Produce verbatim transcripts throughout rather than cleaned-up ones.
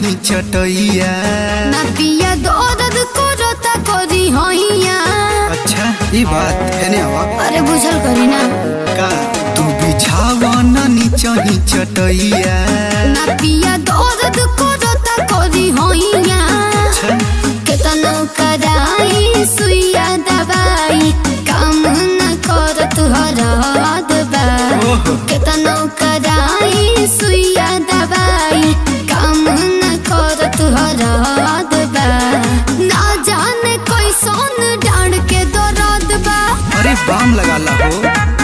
नीचही चटैया ना पिया दर्द करता करी होइया। अच्छा ये बात है ने आवा अरे बुझल करी ना का तू बिछावा ना नीचही चटैया ना पिया दर्द करता करी होइया। अच्छा केतनो कराई सुइया दवाई काम न करत हरद बा। केतनो कराई सुइया दवाई काम न करत हरद बा। ना जाने कैसन डांड के दर्द बा। अरे बाम लगा ला हो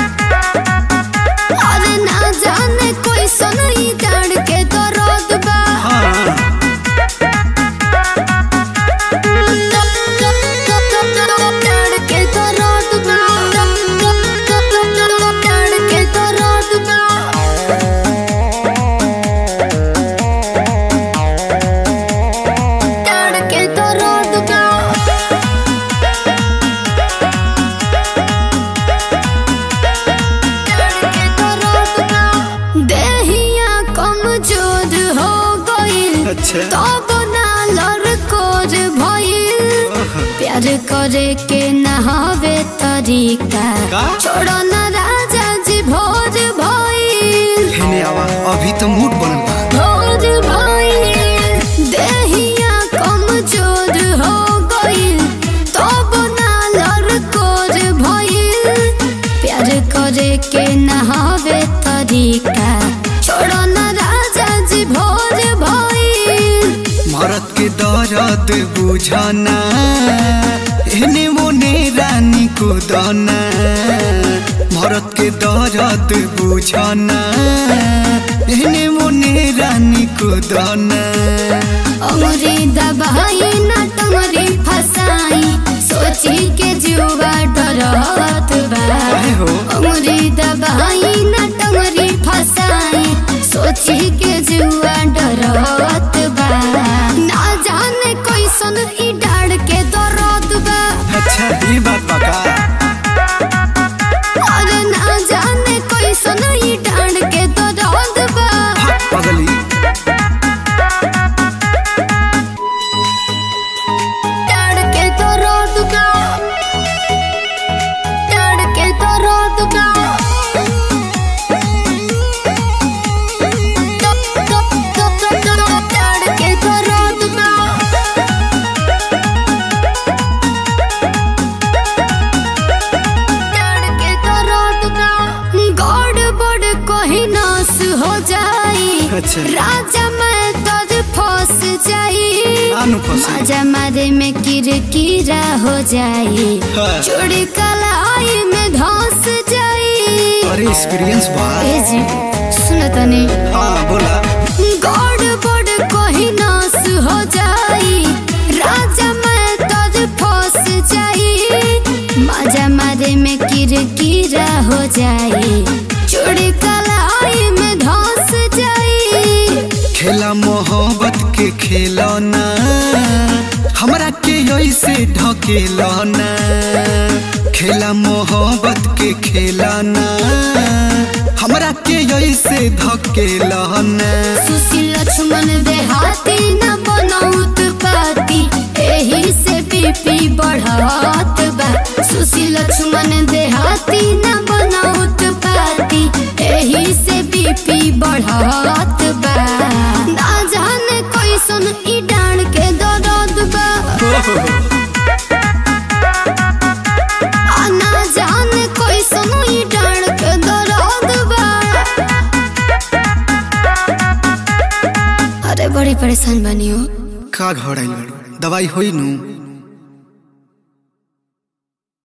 अरे ना जाने कैसन ई डांड के दर्द बा। हाँ अच्छा तब ना लड़कोर भइल प्यार करे के ना हवे तरीका छोड़ो ना राजा जी भोर भइल हेने आवा अभी तो मूड बनल बा भोर भइल देहिया कमजोर हो गइल तब ना लड़कोर भइल प्यार करे के ना हवे तरीका छोड़ो ना राजा जी भोर मरद के दर्द बुझाना एने मोने रानी को दाना। मरद के दर्द बुझाना एने मोने रानी को दाना। अमरी दबाई ना तमरी फसाई सोची के जुआ डरत बा। अमरी दबाई ना तमरी फसाई सोची के जुआ डरत बा। ना जाने कैसन ई डाड़ के दर्द बा। अच्छा ये बात बका अरे ना जाने कैसन ई डाड़ के दर्द बा। पगली डाड़ के दर्द बा डाड़ के दर्द बा। हो जाई अच्छा राजा मैं तर फंस जाई मजा मारे में किरकिरा हो जाई हाँ। चोरी कलाई में धंस जाई। अरे एक्सपीरियंस बा ए जी सुनो तनी हाँ बोला गड़ बड़ कोई नास हो जाई राजा मैं तर फंस जाई मजा मारे में किरकिरा हो जाई चोरी कलाई में धंस जाई। खेला मोहब्बत के खेलौना हमरा के ऐसे ढकेलौना। खेला मोहब्बत के खेलौना हमरा के ऐसे धकेलौना। सुशील लक्ष्मण देहाती न बनौत पाती एही से बीपी बढ़त बा। सुशील लक्ष्मण देहाती न बनौत पाती एही से बीपी बढ़त बा। ना जाने कैसन ई डांड के दर्द बा। आ ना जाने कैसन ई डांड के दर्द बा। अरे बड़ी परेशान बनी हो का घबराइल बाड़ू दवाई होई नु।